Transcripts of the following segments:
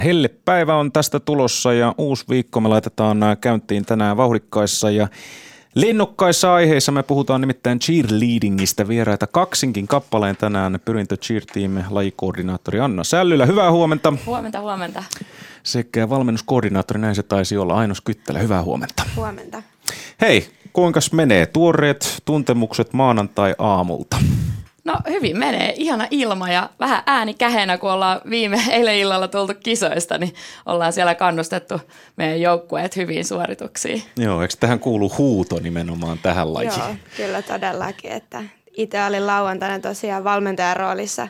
Hellepäivä on tästä tulossa ja uusi viikko me laitetaan käyntiin tänään vauhdikkaissa ja lennokkaissa aiheissa. Me puhutaan nimittäin cheerleadingistä, vieraita kaksinkin kappaleen tänään. Pyrintö Cheer-tiimin lajikoordinaattori Anna Sällylä. Hyvää huomenta. Huomenta. Sekä valmennuskoordinaattori, näin se taisi olla, Ainos Kyttälä. Hyvää huomenta. Huomenta. Hei, kuinkas menee? Tuoreet tuntemukset maanantai-aamulta. No hyvin menee. Ihana ilma ja vähän ääni kähenä, kun ollaan eilen illalla tultu kisoista, niin ollaan siellä kannustettu meidän joukkueet hyviin suorituksiin. Joo, eikö tähän kuulu huuto nimenomaan tähän lajiin? Joo, kyllä todellakin. Että itse olin lauantaina tosiaan valmentajan roolissa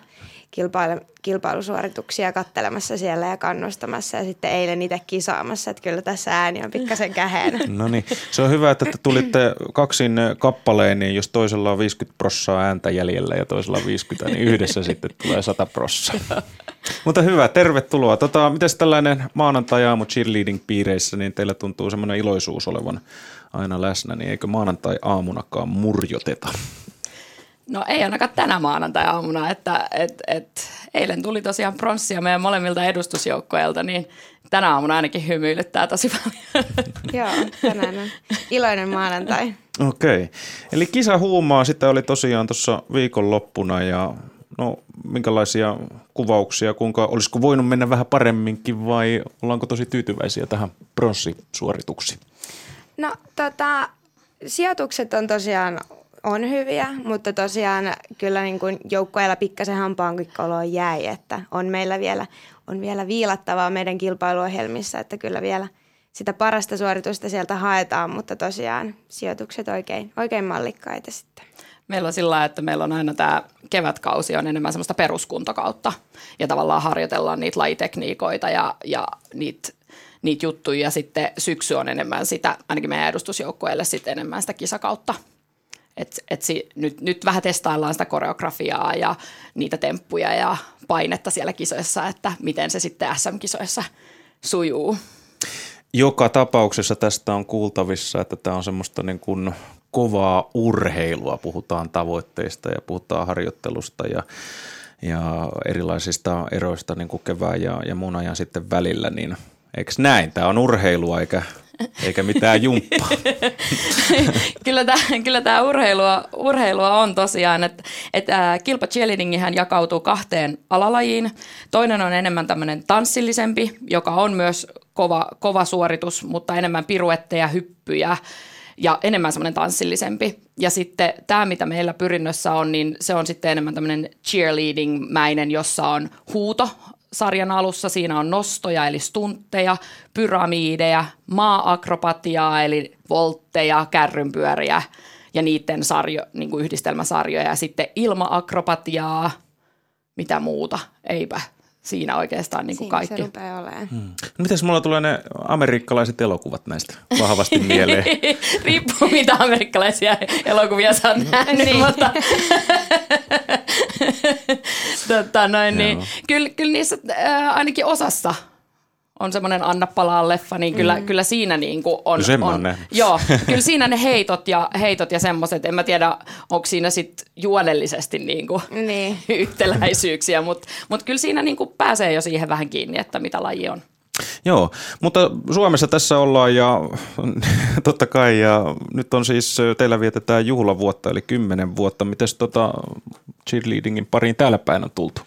kilpailusuorituksia kattelemassa siellä ja kannustamassa ja sitten eilen itse kisaamassa, että kyllä tässä ääni on pikkasen käheenä. No niin, se on hyvä, että te tulitte kaksin kappaleen, niin jos toisella on 50% ääntä jäljellä ja toisella on 50, niin yhdessä sitten tulee 100%. Mutta hyvä, tervetuloa. Mites tällainen maanantai-aamu cheerleading-piireissä, niin teillä tuntuu semmoinen iloisuus olevan aina läsnä, niin eikö maanantai-aamunakaan murjoteta? No ei ainakaan tänä maanantai-aamuna, että eilen tuli tosiaan pronssia meidän molemmilta edustusjoukkoilta, niin tänä aamuna ainakin hymyilyttää tosi paljon. Joo, tänään on iloinen maanantai. Okei, eli kisahuumaa sitä oli tosiaan tuossa viikonloppuna ja no minkälaisia kuvauksia, olisiko voinut mennä vähän paremminkin vai ollaanko tosi tyytyväisiä tähän pronssisuorituksiin? No sijoitukset on tosiaan on hyviä, mutta tosiaan kyllä niin kuin joukkueella pikkasen hampaankoloon jäi, että on meillä vielä viilattavaa meidän kilpailuohjelmissa, että kyllä vielä sitä parasta suoritusta sieltä haetaan, mutta tosiaan sijoitukset oikein mallikkaita sitten. Meillä on sillä lailla, että meillä on aina tämä kevätkausi on enemmän semmoista peruskuntokautta ja tavallaan harjoitellaan niitä lajitekniikoita ja niitä juttuja ja sitten syksy on enemmän sitä, ainakin meidän edustusjoukkueelle sitten enemmän sitä kisakautta. Nyt vähän testaillaan sitä koreografiaa ja niitä temppuja ja painetta siellä kisoissa, että miten se sitten SM-kisoissa sujuu. Joka tapauksessa tästä on kuultavissa, että tämä on semmoista niin kuin kovaa urheilua. Puhutaan tavoitteista ja puhutaan harjoittelusta ja erilaisista eroista niin kuin kevään ja muun ajan sitten välillä, niin eikö näin? Tämä on urheilua eikä mitään jumppaa. Kyllä tämä urheilua on tosiaan, että kilpa cheerleadingihän jakautuu kahteen alalajiin. Toinen on enemmän tämmöinen tanssillisempi, joka on myös kova suoritus, mutta enemmän piruetteja, hyppyjä ja enemmän semmoinen tanssillisempi. Ja sitten tämä, mitä meillä pyrinnössä on, niin se on sitten enemmän tämmöinen cheerleading-mäinen, jossa on huuto. Sarjan alussa siinä on nostoja eli stuntteja, pyramiideja, maa-akrobatiaa eli voltteja, kärrynpyöriä ja niiden niin kuin yhdistelmäsarjoja ja sitten ilma-akrobatiaa, mitä muuta, eipä siinä oikeastaan niin kuin siinä kaikki. Se rupeaa olemaan. No mitäs mulla tulee ne amerikkalaiset elokuvat näistä vahvasti mieleen? Riippuu mitä amerikkalaisia elokuvia sä oot nähnyt, mutta niin, kyllä niissä ainakin osassa on semmoinen Anna palaa -leffa, niin kyllä siinä niin kuin on. Joo, kyllä siinä ne heitot ja semmoiset, en mä tiedä, onko siinä sitten juonellisesti niin kuin yhtäläisyyksiä, mutta kyllä siinä niin kuin pääsee jo siihen vähän kiinni, että mitä laji on. Joo, mutta Suomessa tässä ollaan ja totta kai ja nyt on siis teillä vietetään juhlavuotta eli 10 vuotta. Mites cheerleadingin pariin täällä päin on tultu?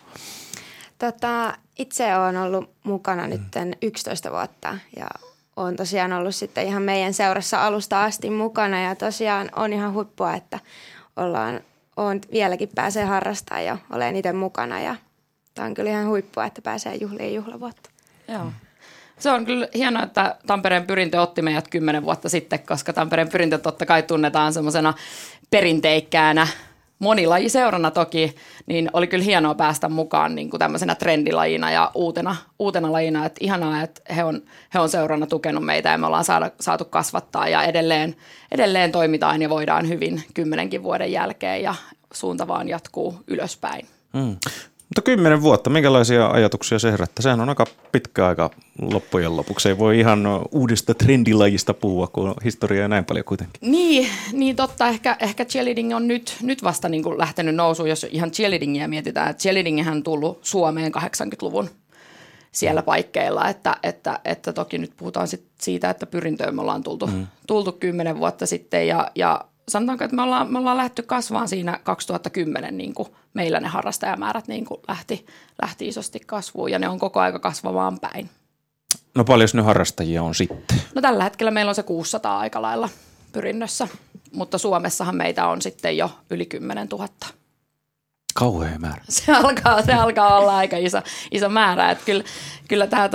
Itse olen ollut mukana nyt 11 vuotta ja olen tosiaan ollut sitten ihan meidän seurassa alusta asti mukana ja tosiaan on ihan huippua, että on vieläkin pääsee harrastamaan ja olen itse mukana ja tämä on kyllä ihan huippua, että pääsee juhliin juhlavuotta. Joo. Se on kyllä hienoa, että Tampereen Pyrintö otti meidät 10 vuotta sitten, koska Tampereen Pyrintö totta kai tunnetaan semmoisena perinteikkääänä monilajiseurana toki, niin oli kyllä hienoa päästä mukaan niin kuin tämmöisenä trendilajina ja uutena lajina. Että ihanaa, että he on seurana tukenut meitä ja me ollaan saatu kasvattaa ja edelleen toimitaan ja voidaan hyvin 10 vuoden jälkeen ja suunta vaan jatkuu ylöspäin. Mutta 10 vuotta, minkälaisia ajatuksia se herättää? Sehän on aika pitkä aika loppujen lopuksi. Ei voi ihan uudesta trendilajista puhua, kun historia on näin paljon kuitenkin. Niin totta. Ehkä cheerleading on nyt vasta niin kuin lähtenyt nousuun, jos ihan cheerleadingia mietitään. Cheerleadingihän on tullut Suomeen 80-luvun siellä paikkeilla, että toki nyt puhutaan siitä, että pyrintöön me ollaan tultu 10 vuotta sitten ja sanotaanko, että me ollaan lähdetty kasvaan siinä 2010, niin kuin meillä ne harrastajamäärät niin kuin lähti isosti kasvuun ja ne on koko aika kasvamaan päin. No paljon ne harrastajia on sitten? No tällä hetkellä meillä on se 600 aika lailla pyrinnössä, mutta Suomessahan meitä on sitten jo yli 10 000. Kauhea määrä. Se alkaa olla aika iso määrä, että kyllä tämä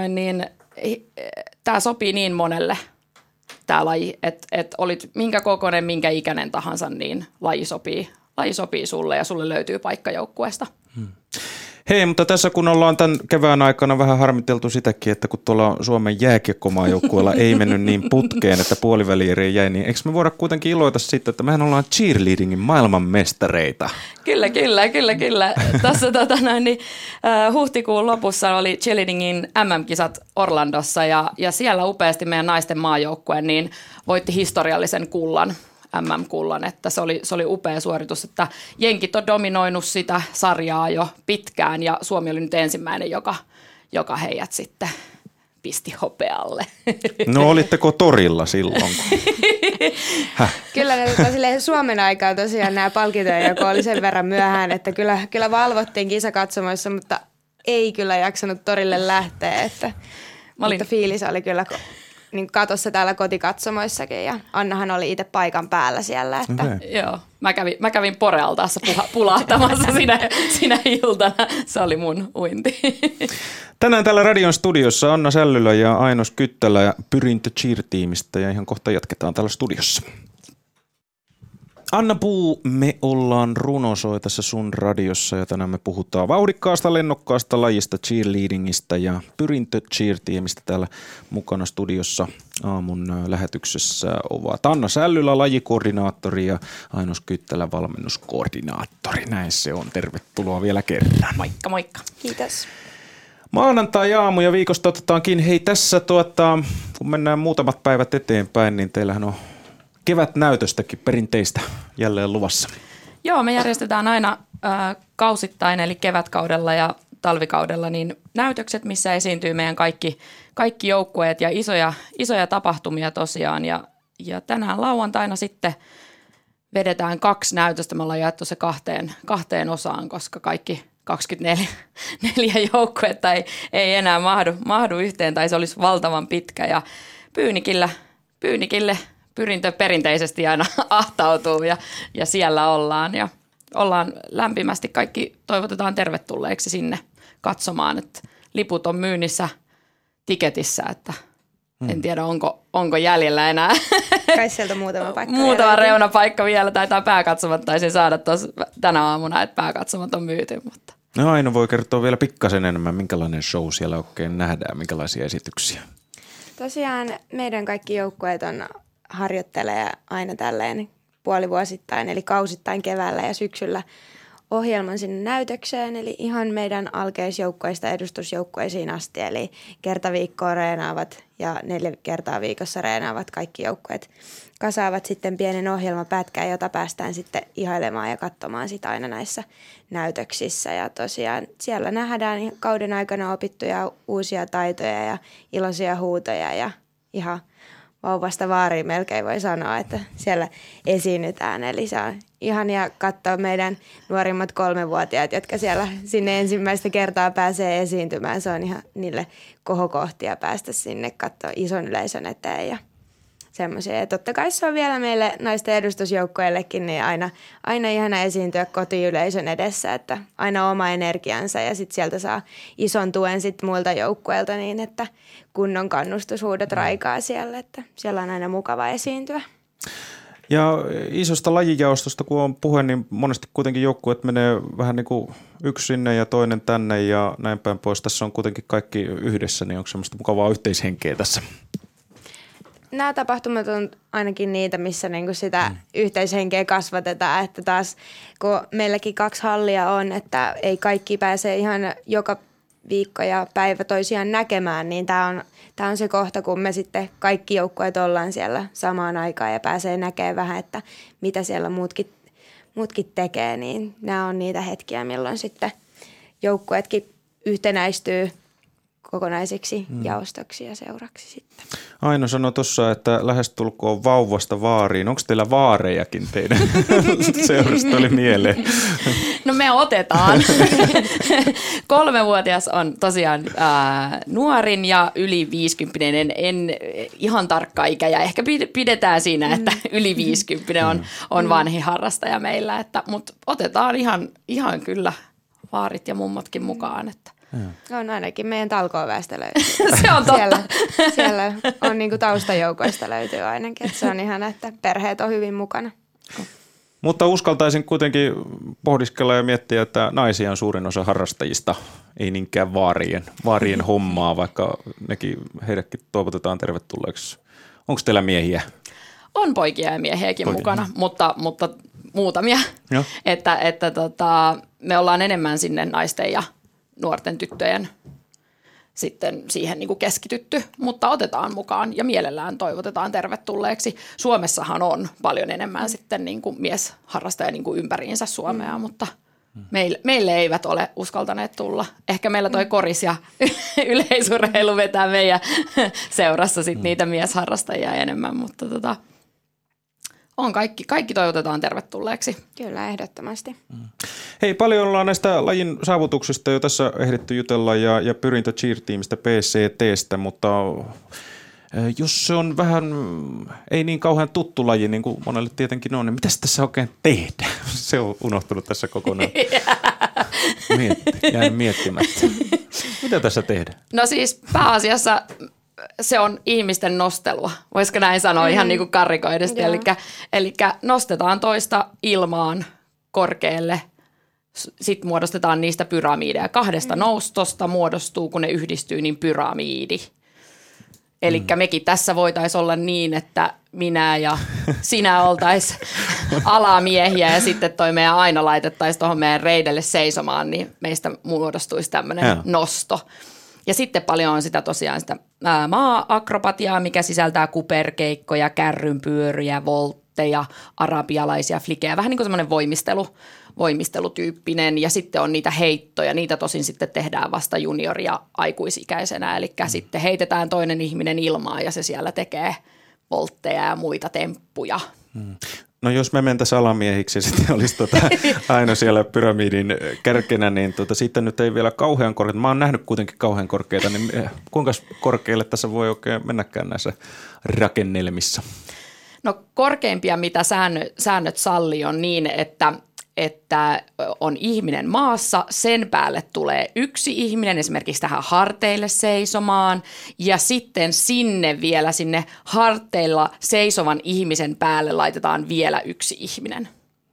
tämä sopii niin monelle tämä laji, että olit minkä kokoinen, minkä ikäinen tahansa, niin laji sopii sulle ja sulle löytyy paikka joukkueesta. Hei, mutta tässä kun ollaan tämän kevään aikana vähän harmiteltu sitäkin, että kun tuolla Suomen jääkiekkomaajoukkueella ei mennyt niin putkeen, että puolivälieriin jäi, niin eikö me voida kuitenkin iloita siitä, että mehän ollaan cheerleadingin maailmanmestareita? Kyllä. Tässä huhtikuun lopussa oli cheerleadingin MM-kisat Orlandossa ja siellä upeasti meidän naisten maajoukkue niin voitti historiallisen kullan. MM-kullan, että se oli upea suoritus, että jenkit on dominoinut sitä sarjaa jo pitkään ja Suomi oli nyt ensimmäinen, joka heidät sitten pisti hopealle. No olitteko torilla silloin? Kyllä ne Suomen aikaa tosiaan nämä palkintojen joko oli sen verran myöhään, että kyllä valvottiin kisakatsomoissa, mutta ei kyllä jaksanut torille lähteä, mutta fiilis oli kyllä niin katossa täällä kotikatsomoissakin ja Annahan oli itse paikan päällä siellä. Että. Okay. Joo, mä kävin Porealtaassa pulahtamassa sinä iltana. Se oli mun uinti. Tänään täällä radion studiossa Anna Sällylä ja Ainos Kyttälä ja Pyrintö Cheer-tiimistä ja ihan kohta jatketaan täällä studiossa. Anna Puu, me ollaan Runosoi tässä sun radiossa ja tänään me puhutaan vauhdikkaasta, lennokkaasta lajista, cheerleadingista ja Pyrintö Cheer-tiimistä täällä mukana studiossa aamun lähetyksessä ovat Anna Sällylä, lajikoordinaattori ja Ainos Kyttälä, valmennuskoordinaattori. Näin se on. Tervetuloa vielä kerran. Moikka. Kiitos. Maanantai-aamu ja viikosta otetaankin. Hei tässä kun mennään muutamat päivät eteenpäin, niin teillähän on kevätnäytöstäkin perinteistä jälleen luvassa. Joo, me järjestetään aina kausittain, eli kevätkaudella ja talvikaudella, niin näytökset, missä esiintyy meidän kaikki joukkueet ja isoja tapahtumia tosiaan. Ja tänään lauantaina sitten vedetään 2 näytöstä. Me ollaan jaettu se kahteen osaan, koska kaikki 24 joukkuetta ei enää mahdu yhteen, tai se olisi valtavan pitkä. Ja Pyynikille Pyrintö perinteisesti aina ahtautuu ja siellä ollaan. Ja ollaan lämpimästi kaikki toivotetaan tervetulleeksi sinne katsomaan, että liput on myynnissä tiketissä, että en tiedä onko jäljellä enää. Kai sieltä muutama paikka. Muutama reunapaikka vielä, taitaa pääkatsomat taisin saada tänä aamuna, että pääkatsomat on myyty. Mutta. No Aino voi kertoa vielä pikkasen enemmän, minkälainen show siellä oikein nähdään, minkälaisia esityksiä. Tosiaan meidän kaikki joukkueet harjoittelee aina tälleen puolivuosittain, eli kausittain keväällä ja syksyllä ohjelman sinne näytökseen, eli ihan meidän alkeisjoukkueista edustusjoukkueisiin asti, eli kerta viikkoa reenaavat ja 4 kertaa viikossa reenaavat kaikki joukkueet kasaavat sitten pienen ohjelmapätkän, jota päästään sitten ihailemaan ja katsomaan sitä aina näissä näytöksissä. Ja tosiaan siellä nähdään kauden aikana opittuja uusia taitoja ja iloisia huutoja ja ihan vauvasta vaariin melkein voi sanoa, että siellä esiinnytään. Eli se on ihania katsoa meidän nuorimmat 3-vuotiaat, jotka siellä sinne ensimmäistä kertaa pääsee esiintymään. Se on ihan niille kohokohtia päästä sinne katsoa ison yleisön eteen ja semmoisia. Ja totta kai se on vielä meille naisten edustusjoukkoillekin niin aina ihana esiintyä kotiyleisön edessä, että aina oma energiansa ja sitten sieltä saa ison tuen sitten muilta joukkueilta niin, että kunnon kannustushuudot raikaa siellä, että siellä on aina mukava esiintyä. Ja isosta lajijaostosta kun on puhe, niin monesti kuitenkin joukkueet menee vähän niin kuin yksi sinne ja toinen tänne ja näin päin pois. Tässä on kuitenkin kaikki yhdessä, niin onko semmoista mukavaa yhteishenkeä tässä? Nämä tapahtumat on ainakin niitä, missä niinku sitä yhteishenkeä kasvatetaan, että taas kun meilläkin 2 hallia on, että ei kaikki pääse ihan joka viikko ja päivä toisiaan näkemään, niin tämä on se kohta, kun me sitten kaikki joukkueet ollaan siellä samaan aikaan ja pääsee näkemään vähän, että mitä siellä muutkin tekee, niin nämä on niitä hetkiä, milloin sitten joukkueetkin yhtenäistyy kokonaisiksi jaostoksi ja seuraksi sitten. Aino sanoi tuossa, että lähestulkoon vauvasta vaariin. Onko teillä vaarejakin teidän seurasta oli mieleen? No me otetaan. 3-vuotias on tosiaan nuorin ja yli 50. En ihan tarkka ikä ja ehkä pidetään siinä, että yli 50 on vanhin harrastaja meillä. Mutta otetaan ihan kyllä vaarit ja mummotkin mukaan. Että. On ainakin meidän talkooväestä löytyy. Se on totta. Siellä on niinku taustajoukoista löytyy ainakin. Että se on ihana, että perheet on hyvin mukana. Mutta uskaltaisin kuitenkin pohdiskella ja miettiä, että naisia on suurin osa harrastajista, ei niinkään vaarien hommaa, vaikka heidätkin toivotetaan tervetulleeksi. Onko teillä miehiä? On poikia ja miehiäkin mukana, mutta muutamia. Että me ollaan enemmän sinne naisten ja nuorten tyttöjen sitten siihen niin kuin keskitytty, mutta otetaan mukaan ja mielellään toivotetaan tervetulleeksi. Suomessahan on paljon enemmän sitten niin kuin miesharrastaja niin kuin ympäriinsä Suomea, mutta meille eivät ole uskaltaneet tulla. Ehkä meillä toi koris ja yleisurheilu vetää meidän seurassa sit niitä miesharrastajia enemmän, mutta on kaikki toivotetaan tervetulleeksi. Kyllä, ehdottomasti. Hei, paljon ollaan näistä lajin saavutuksista jo tässä ehditty jutella ja Pyrintö Cheer-tiimistä PCT:stä, mutta jos se on vähän, ei niin kauhean tuttu laji, niin kuin monelle tietenkin on, niin mitä tässä oikein tehdään? Se on unohtunut tässä kokonaan. Jäin miettimättä. Mitä tässä tehdään? No siis pääasiassa se on ihmisten nostelua, voisiko näin sanoa ihan niin kuin karrikoidusti. Eli nostetaan toista ilmaan korkealle, sitten muodostetaan niistä pyramideja. 2 noustosta muodostuu, kun ne yhdistyy, niin pyramiidi. Eli mekin tässä voitaisiin olla niin, että minä ja sinä oltaisiin alamiehiä ja sitten toi meidän aina laitettaisiin tuohon meidän reidelle seisomaan, niin meistä muodostuisi tämmöinen nosto. Ja sitten paljon on sitä tosiaan sitä maa-akrobatiaa, mikä sisältää kuperkeikkoja, kärrynpyöriä, voltteja, arabialaisia flikejä, vähän niin kuin semmoinen voimistelutyyppinen. Ja sitten on niitä heittoja, niitä tosin sitten tehdään vasta junioria aikuisikäisenä, eli sitten heitetään toinen ihminen ilmaan ja se siellä tekee voltteja ja muita temppuja. No jos me mentäisiin alamiehiksi ja sitten olisi aina siellä pyramidin kärkenä, niin siitä nyt ei vielä kauhean korkeita. Mä oon nähnyt kuitenkin kauhean korkeita, niin kuinka korkealle tässä voi oikein mennäkään näissä rakennelmissa? No korkeimpia, mitä säännöt sallii, on niin, että on ihminen maassa, sen päälle tulee yksi ihminen esimerkiksi tähän harteille seisomaan ja sitten sinne harteilla seisovan ihmisen päälle laitetaan vielä yksi ihminen.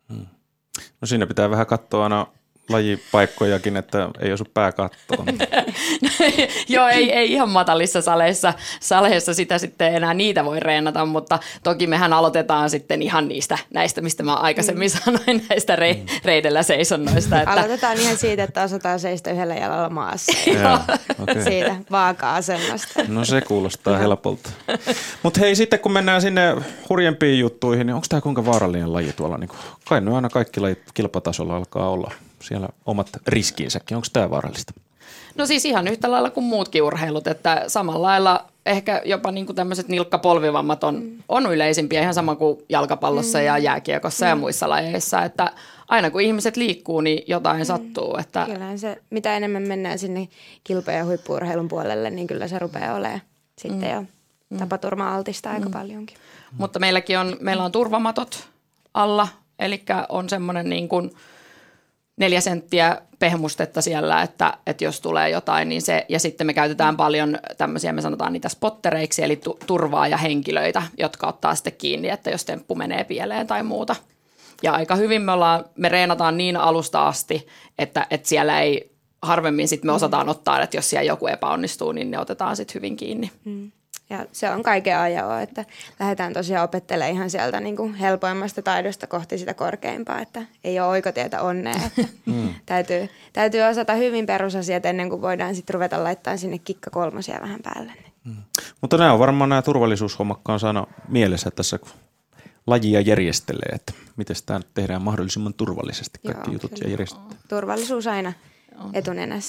No siinä pitää vähän katsoa aina lajipaikkojakin, että ei osu pää kattoon. Joo, ei ihan matalissa saleissa sitä sitten enää niitä voi reenata, mutta toki mehän aloitetaan sitten ihan näistä, mistä mä aikaisemmin sanoin, näistä reidellä seisonnoista. Että aloitetaan ihan siitä, että osataan seistä yhdellä jalalla maassa. Okay. Siitä vaaka-asennosta. No se kuulostaa helpolta. Mutta hei, sitten kun mennään sinne hurjempiin juttuihin, niin onko tämä kuinka vaarallinen laji tuolla? Niin kai ne aina kaikki lajit kilpatasolla alkaa olla siellä omat riskiinsäkin. Onko tämä vaarallista? No siis ihan yhtä lailla kuin muutkin urheilut, että samalla lailla ehkä jopa niin kuin tämmöiset nilkkapolvivammat on yleisimpiä ihan sama kuin jalkapallossa ja jääkiekossa ja muissa lajeissa, että aina kun ihmiset liikkuu, niin jotain sattuu. Että Kyllähän se, mitä enemmän mennään sinne kilpa- ja huippu-urheilun puolelle, niin kyllä se rupeaa olemaan sitten jo tapaturma-altista aika paljonkin. Mutta meillä on turvamatot alla, eli on semmoinen niin kuin 4 senttiä pehmustetta siellä, että jos tulee jotain, niin se, ja sitten me käytetään paljon tämmöisiä, me sanotaan niitä spottereiksi, eli turvaa ja henkilöitä, jotka ottaa sitten kiinni, että jos temppu menee pieleen tai muuta. Ja aika hyvin me reenataan niin alusta asti, että siellä ei harvemmin sitten me osataan ottaa, että jos siellä joku epäonnistuu, niin ne otetaan sitten hyvin kiinni. Ja se on kaiken ajoa, että lähdetään tosiaan opettelemaan ihan sieltä niin kuin helpoimmasta taidosta kohti sitä korkeimpaa, että ei ole oikotietä onnea. Että täytyy osata hyvin perusasiat ennen kuin voidaan sitten ruveta laittamaan sinne kikka-kolmosia vähän päälle. Mutta nämä turvallisuushommakkaan saada mielessä tässä, kun lajia järjestelee, että miten tämä nyt tehdään mahdollisimman turvallisesti, kaikki jutut ja järjestetään. Turvallisuus aina etunenässä.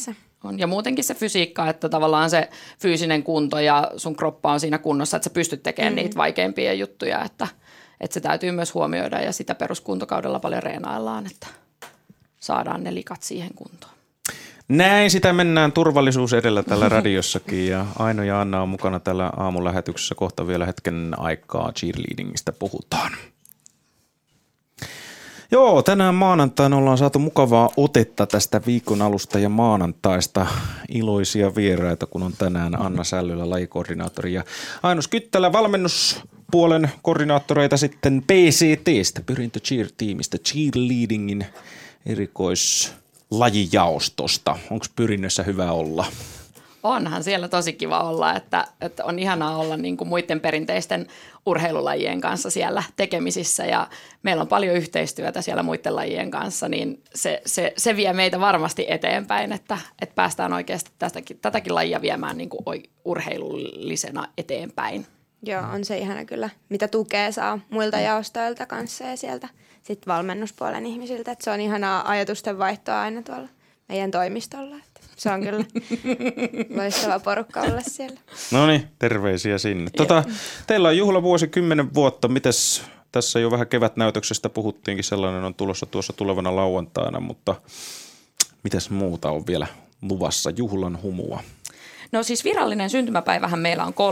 On. Ja muutenkin se fysiikka, että tavallaan se fyysinen kunto ja sun kroppa on siinä kunnossa, että sä pystyt tekemään niitä vaikeimpia juttuja, että se täytyy myös huomioida ja sitä peruskuntokaudella paljon reenaillaan, että saadaan ne likat siihen kuntoon. Näin sitä mennään turvallisuus edellä tällä radiossakin ja Aino ja Anna on mukana tällä aamulähetyksessä. Kohta vielä hetken aikaa cheerleadingistä puhutaan. Joo, tänään maanantaina ollaan saatu mukavaa otetta tästä viikon alusta ja maanantaista. Iloisia vieraita, kun on tänään Anna Sällylä, lajikoordinaattori ja Aino Skyttälä, valmennuspuolen koordinaattoreita sitten PCT:stä, Pyrintö Cheer-tiimistä, cheerleadingin erikoislajijaostosta. Onko Pyrinnössä hyvä olla? Onhan siellä tosi kiva olla, että on ihanaa olla niin kuin muiden perinteisten urheilulajien kanssa siellä tekemisissä ja meillä on paljon yhteistyötä siellä muiden lajien kanssa, niin se vie meitä varmasti eteenpäin, että päästään oikeasti tätäkin lajia viemään niin kuin urheilullisena eteenpäin. Joo, on se ihana kyllä, mitä tukea saa muilta jaostoilta kanssa ja sieltä sitten valmennuspuolen ihmisiltä, että se on ihanaa ajatusten vaihtoa aina tuolla meidän toimistolla. Se on kyllä loistava porukka olla siellä. No niin, terveisiä sinne. Teillä on juhlavuosi 10 vuotta. Mites, tässä jo vähän kevätnäytöksestä puhuttiinkin, sellainen on tulossa tuossa tulevana lauantaina, mutta mitäs muuta on vielä luvassa juhlan humua? No siis virallinen syntymäpäivähän meillä on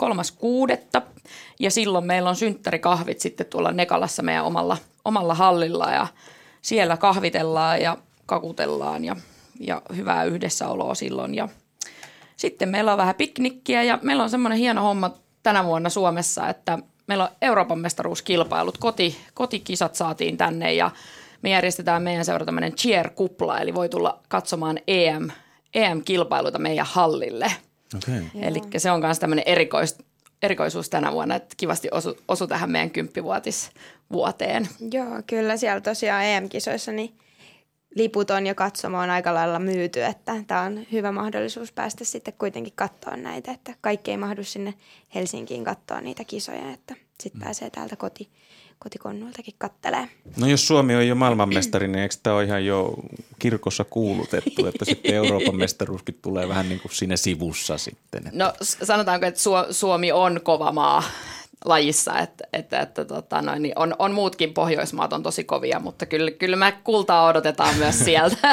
3.6. ja silloin meillä on synttärikahvit sitten tuolla Nekalassa meidän omalla hallilla ja siellä kahvitellaan ja kakutellaan ja hyvää yhdessäoloa silloin. Ja sitten meillä on vähän piknikkiä ja meillä on semmoinen hieno homma tänä vuonna Suomessa, että meillä on Euroopan mestaruuskilpailut. Kotikisat saatiin tänne ja me järjestetään meidän seura tämmöinen cheer-kupla, eli voi tulla katsomaan EM-kilpailuita meidän hallille. Okay. Eli se on myös tämmöinen erikoisuus tänä vuonna, että kivasti osu tähän meidän 10-vuotisvuoteen. Joo, kyllä siellä tosiaan EM-kisoissa niin liput on jo katsomaan aika lailla myyty, että tämä on hyvä mahdollisuus päästä sitten kuitenkin katsoa näitä, että kaikki ei mahdu sinne Helsinkiin katsoa niitä kisoja, että sitten pääsee täältä kotikonnultakin kattelee. No jos Suomi on jo maailmanmestari, niin eikö tämä ole ihan jo kirkossa kuulutettu, että sitten Euroopan mestaruuskin tulee vähän niin kuin siinä sivussa sitten? Että. No sanotaanko, että Suomi on kova maa lajissa, että niin on muutkin Pohjoismaat on tosi kovia, mutta kyllä me kultaa odotetaan myös sieltä.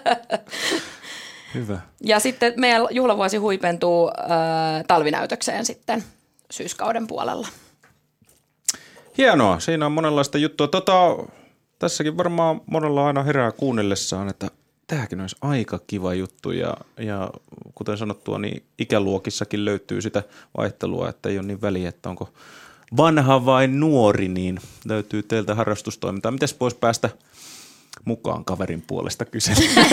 Hyvä. Ja sitten meidän juhlavuosi huipentuu talvinäytökseen sitten syyskauden puolella. Hienoa, siinä on monenlaista juttua. Tässäkin varmaan monella aina herää kuunnellessaan, että tämäkin olisi aika kiva juttu ja kuten sanottua, niin ikäluokissakin löytyy sitä vaihtelua, että ei ole niin väliä, että onko vanha vai nuori, niin löytyy teiltä harrastustoimintaa. Mites voisi päästä mukaan kaverin puolesta kysellä?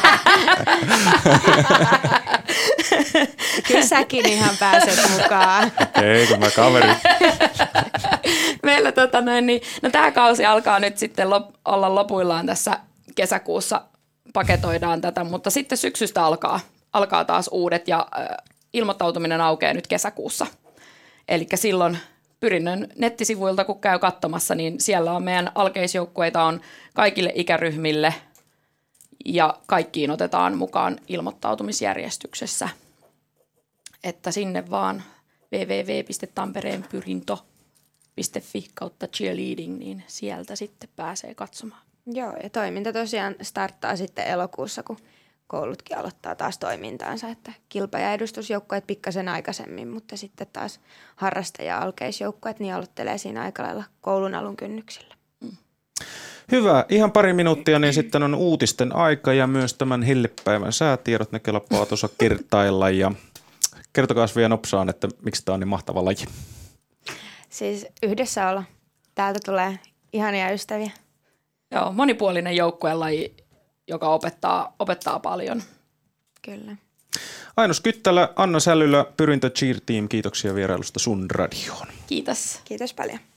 Kyllä säkin ihan pääset mukaan. Eikö mä kaveri? Meillä no tämä kausi alkaa nyt sitten olla lopuillaan tässä kesäkuussa. Paketoidaan tätä, mutta sitten syksystä alkaa taas uudet ja ilmoittautuminen aukeaa nyt kesäkuussa. Eli silloin Pyrinnön nettisivuilta, kun käy katsomassa, niin siellä on meidän alkeisjoukkueita on kaikille ikäryhmille ja kaikkiin otetaan mukaan ilmoittautumisjärjestyksessä. Että sinne vaan www.tampereenpyrinto.fi/cheerleading, niin sieltä sitten pääsee katsomaan. Joo, ja toiminta tosiaan starttaa sitten elokuussa, kun koulutkin aloittaa taas toimintaansa, että kilpa- ja edustusjoukkueet pikkasen aikaisemmin, mutta sitten taas harrastaja- ja alkeisjoukkueet niin aloittelee siinä aika lailla koulun alun kynnyksillä. Hyvä. Ihan pari minuuttia, niin sitten on uutisten aika ja myös tämän hellepäivän säätiedot, ne kelpaa tuossa kertailla ja kertokaa vielä nopsaan, että miksi tämä on niin mahtava laji. Siis yhdessäolo. Täältä tulee ihania ystäviä. Joo, monipuolinen joukkuelaji, joka opettaa paljon. Kyllä. Aino Skyttälä, Anna Sällylä, Pyrintö Cheer Team, kiitoksia vierailusta sun radioon. Kiitos. Kiitos paljon.